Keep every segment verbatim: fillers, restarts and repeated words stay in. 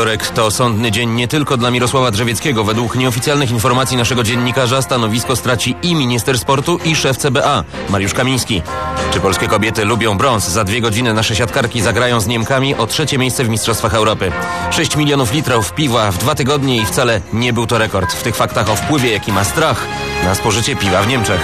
Wtorek to sądny dzień nie tylko dla Mirosława Drzewieckiego. Według nieoficjalnych informacji naszego dziennikarza stanowisko straci i minister sportu, i szef C B A, Mariusz Kamiński. Czy polskie kobiety lubią brąz? Za dwie godziny nasze siatkarki zagrają z Niemkami o trzecie miejsce w Mistrzostwach Europy. sześć milionów litrów piwa w dwa tygodnie i wcale nie był to rekord. W tych faktach o wpływie, jaki ma strach na spożycie piwa w Niemczech.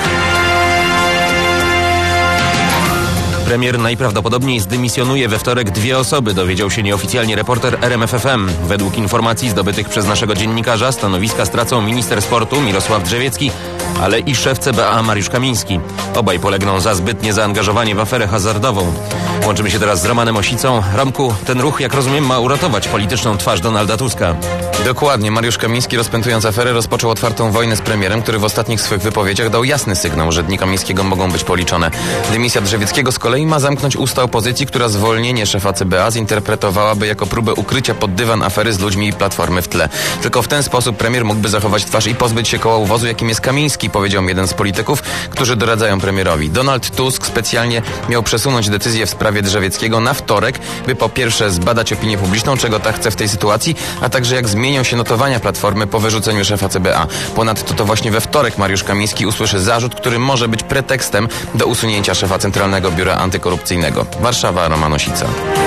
Premier najprawdopodobniej zdymisjonuje we wtorek dwie osoby, dowiedział się nieoficjalnie reporter R M F F M. Według informacji zdobytych przez naszego dziennikarza stanowiska stracą minister sportu Mirosław Drzewiecki, ale i szef C B A Mariusz Kamiński. Obaj polegną za zbytnie zaangażowanie w aferę hazardową. Łączymy się teraz z Romanem Osicą. Romku, ten ruch, jak rozumiem, ma uratować polityczną twarz Donalda Tuska. Dokładnie. Mariusz Kamiński, rozpętując aferę, rozpoczął otwartą wojnę z premierem, który w ostatnich swych wypowiedziach dał jasny sygnał, że dni Kamińskiego mogą być policzone. Dymisja Drzewieckiego z kolei ma zamknąć usta opozycji, która zwolnienie szefa C B A zinterpretowałaby jako próbę ukrycia pod dywan afery z ludźmi Platformy w tle. Tylko w ten sposób premier mógłby zachować twarz i pozbyć się koła uwozu, jakim jest Kamiński, powiedział mi jeden z polityków, którzy doradzają premierowi. Donald Tusk specjalnie miał przesunąć decyzję w sprawie Drzewieckiego na wtorek, by po pierwsze zbadać opinię publiczną, czego ta chce w tej sytuacji, a także jak zmienią się notowania Platformy po wyrzuceniu szefa C B A. Ponadto to właśnie we wtorek Mariusz Kamiński usłyszy zarzut, który może być pretekstem do usunięcia szefa Centralnego Biura Antykorupcyjnego. Warszawa, Roman Osica.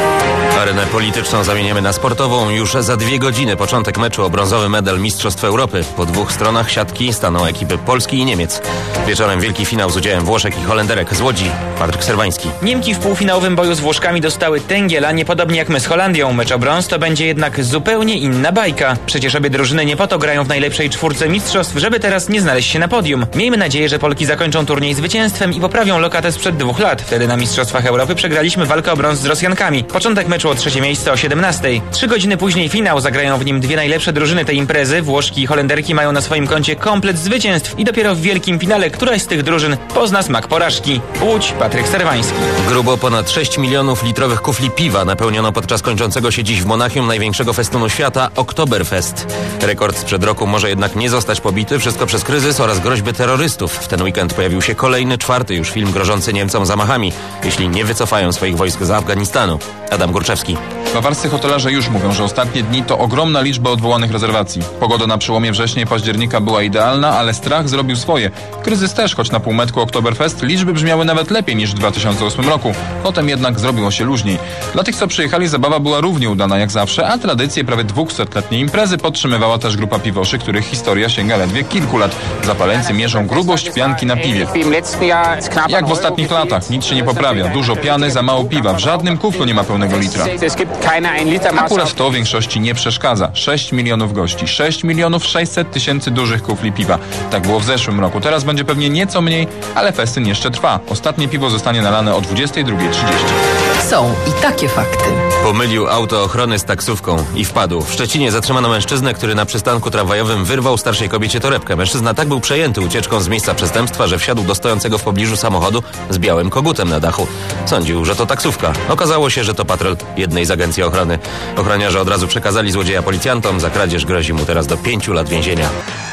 Arenę polityczną zamieniamy na sportową. Już za dwie godziny początek meczu o brązowy medal Mistrzostw Europy. Po dwóch stronach siatki staną ekipy Polski i Niemiec. Wieczorem wielki finał z udziałem Włoszek i Holenderek. Z Łodzi Patryk Serwański. Niemki w półfinałowym boju z Włoszkami dostały tęgiela, niepodobnie jak my z Holandią. Mecz o brąz to będzie jednak zupełnie inna bajka. Przecież obie drużyny nie po to grają w najlepszej czwórce mistrzostw, żeby teraz nie znaleźć się na podium. Miejmy nadzieję, że Polki zakończą turniej zwycięstwem i poprawią lokatę sprzed dwóch lat. Wtedy na Mistrzostwach Europy przegraliśmy walkę o brąz z Rosjankami. Początek meczu o trzecie miejsce o siedemnastej. Trzy godziny później finał. Zagrają w nim dwie najlepsze drużyny tej imprezy. Włoszki i Holenderki mają na swoim koncie komplet zwycięstw i dopiero w wielkim finale któraś z tych drużyn pozna smak porażki. Łódź, Patryk Serwański. Grubo ponad sześć milionów litrowych kufli piwa napełniono podczas kończącego się dziś w Monachium największego festynu świata Oktoberfest. Rekord sprzed roku może jednak nie zostać pobity, wszystko przez kryzys oraz groźby terrorystów. W ten weekend pojawił się kolejny, czwarty już film grożący Niemcom zamachami, jeśli nie wycofają swoich wojsk z Afganistanu. Adam Górczewski. Bawarscy hotelarze już mówią, że ostatnie dni to ogromna liczba odwołanych rezerwacji. Pogoda na przełomie września i października była idealna, ale strach zrobił swoje. Kryzys też, choć na półmetku Oktoberfest liczby brzmiały nawet lepiej niż w dwa tysiące ósmym roku. Potem jednak zrobiło się luźniej. Dla tych, co przyjechali, zabawa była równie udana jak zawsze, a tradycję prawie dwusetletniej imprezy podtrzymywała też grupa piwoszy, których historia sięga ledwie kilku lat. Zapaleńcy mierzą grubość pianki na piwie. Jak w ostatnich latach, nic się nie poprawia. Dużo piany, za mało piwa. W żadnym kuflu nie ma pełnego litra. Akurat to większości nie przeszkadza. sześć milionów gości, sześć milionów sześćset tysięcy dużych kufli piwa. Tak było w zeszłym roku. Teraz będzie pewnie nieco mniej, ale festyn jeszcze trwa. Ostatnie piwo zostanie nalane o dwudziestej drugiej trzydzieści. Są i takie fakty. Pomylił auto ochrony z taksówką i wpadł. W Szczecinie zatrzymano mężczyznę, który na przystanku tramwajowym wyrwał starszej kobiecie torebkę. Mężczyzna tak był przejęty ucieczką z miejsca przestępstwa, że wsiadł do stojącego w pobliżu samochodu z białym kogutem na dachu. Sądził, że to taksówka. Okazało się, że to patrol jednej z agencji ochrony. Ochroniarze od razu przekazali złodzieja policjantom. Za kradzież grozi mu teraz do pięciu lat więzienia.